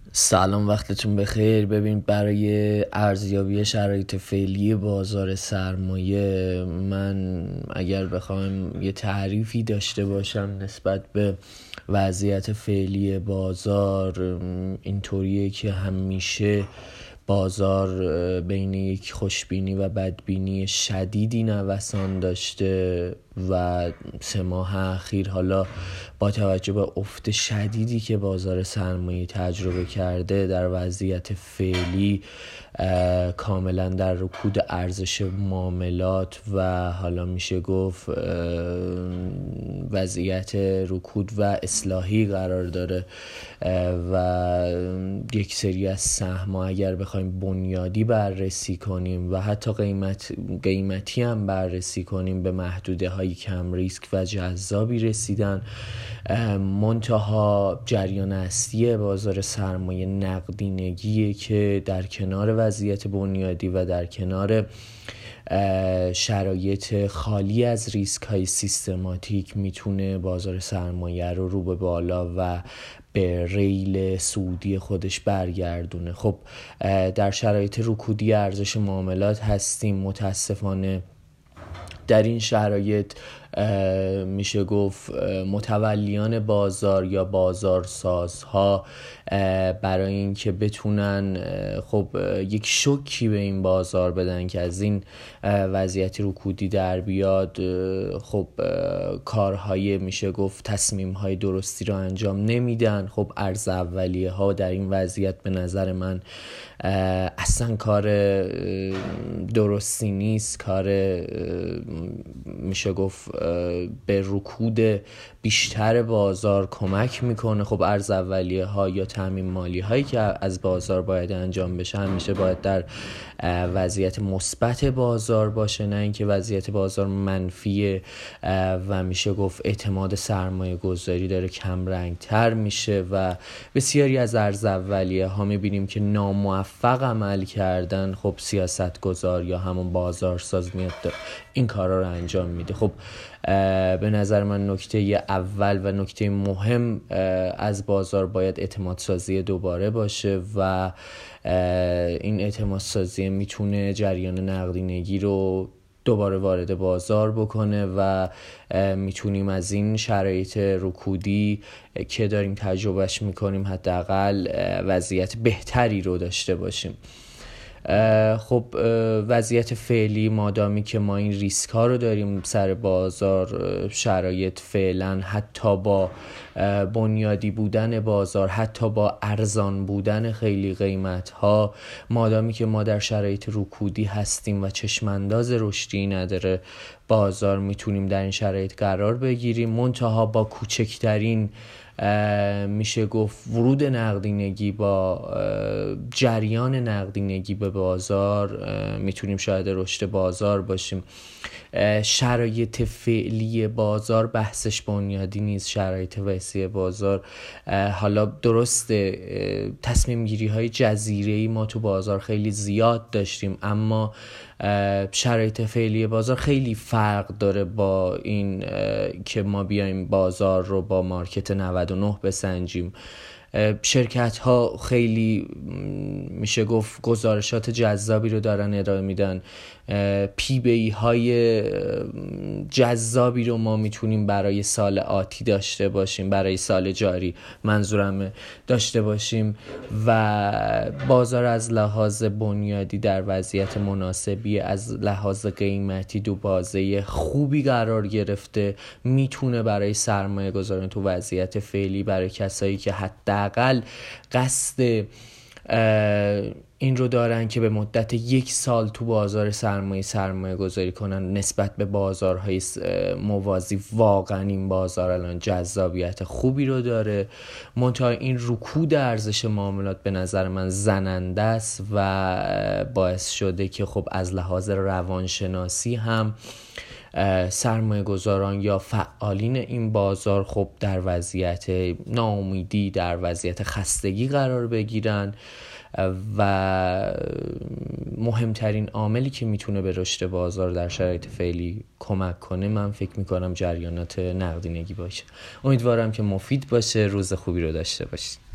سلام، وقتتون بخیر. ببین، برای ارزیابی شرایط فعلی بازار سرمایه من اگر بخوام یه تعریفی داشته باشم نسبت به وضعیت فعلی بازار، اینطوریه که همیشه بازار بین یک خوشبینی و بدبینی شدیدی نوسان داشته و 3 ماه اخیر حالا با توجه به افت شدیدی که بازار سرمایه تجربه کرده در وضعیت فعلی کاملا در رکود ارزش معاملات و حالا میشه گفت وضعیت رکود و اصلاحی قرار داره و یک سری از سهم‌ها اگر بخوایم بنیادی بررسی کنیم و حتی قیمتی هم بررسی کنیم به محدوده های کم ریسک و جذابی رسیدن. منتها جریان اصلی بازار سرمایه نقدینگیه که در کنار وضعیت بنیادی و در کنار شرایط خالی از ریسک های سیستماتیک میتونه بازار سرمایه رو به بالا و به ریل صعودی خودش برگردونه. خب در شرایط رکودی ارزش معاملات هستیم. متاسفانه در این شرایط میشه گفت متولیان بازار یا بازارسازها برای اینکه بتونن خب یک شوکی به این بازار بدن که از این وضعیت رکودی در بیاد، خب کارهای میشه گفت تصمیمهای درستی رو انجام نمیدن. خب ارز اولیه ها در این وضعیت به نظر من اصلا کار درستی نیست، کار میشه گفت به رکود بیشتر بازار کمک میکنه. خب ارز اولیه ها یا تامین مالی هایی که از بازار باید انجام بشه همیشه باید در وضعیت مثبت بازار باشه، نه اینکه وضعیت بازار منفیه و میشه گفت اعتماد سرمایه گذاری داره کم رنگ تر میشه و بسیاری از ارز اولیه ها میبینیم که ناموفق عمل کردن. خب سیاست گذار یا همون بازارساز میاد این کارا رو انجام میده. خب به نظر من نکته اول و نکته مهم از بازار باید اعتماد سازی دوباره باشه و این اعتماد سازی میتونه جریان نقدینگی رو دوباره وارد بازار بکنه و میتونیم از این شرایط رکودی که داریم تجربهش میکنیم حداقل وضعیت بهتری رو داشته باشیم. خب وضعیت فعلی مادامی که ما این ریسک ها رو داریم سر بازار، شرایط فعلا حتی با بنیادی بودن بازار، حتی با ارزان بودن خیلی قیمت ها، مادامی که ما در شرایط رکودی هستیم و چشمانداز رشدی نداره بازار، میتونیم در این شرایط قرار بگیریم. منتها با کوچکترین میشه گفت ورود نقدینگی، با جریان نقدینگی به بازار میتونیم شاهد رشد بازار باشیم. شرایط فعلی بازار بحثش بنیادی نیست. شرایط وسیع بازار حالا درسته تصمیم گیری های جزیره‌ای ما تو بازار خیلی زیاد داشتیم، اما شرایط فعلی بازار خیلی فرق داره با این که ما بیایم بازار رو با مارکت 99 بسنجیم. شرکت ها خیلی میشه گفت گزارشات جذابی رو دارن ارائه میدن، پی بی های جذابی رو ما میتونیم برای سال آتی داشته باشیم، برای سال جاری منظورم داشته باشیم و بازار از لحاظ بنیادی در وضعیت مناسبی، از لحاظ قیمتی دو بازه خوبی قرار گرفته. میتونه برای سرمایه گذاران تو وضعیت فعلی، برای کسایی که حداقل قصد این رو دارن که به مدت 1 سال تو بازار سرمایه گذاری کنن، نسبت به بازارهای موازی واقعا این بازار الان جذابیت خوبی رو داره. منتها این رکود ارزش معاملات به نظر من زننده است و باعث شده که خب از لحاظ روانشناسی هم سرمایه گذاران یا فعالین این بازار خب در وضعیت ناامیدی، در وضعیت خستگی قرار بگیرن و مهمترین عاملی که میتونه به رشد بازار در شرایط فعلی کمک کنه من فکر میکنم جریانات نقدینگی باشه. امیدوارم که مفید باشه. روز خوبی رو داشته باشید.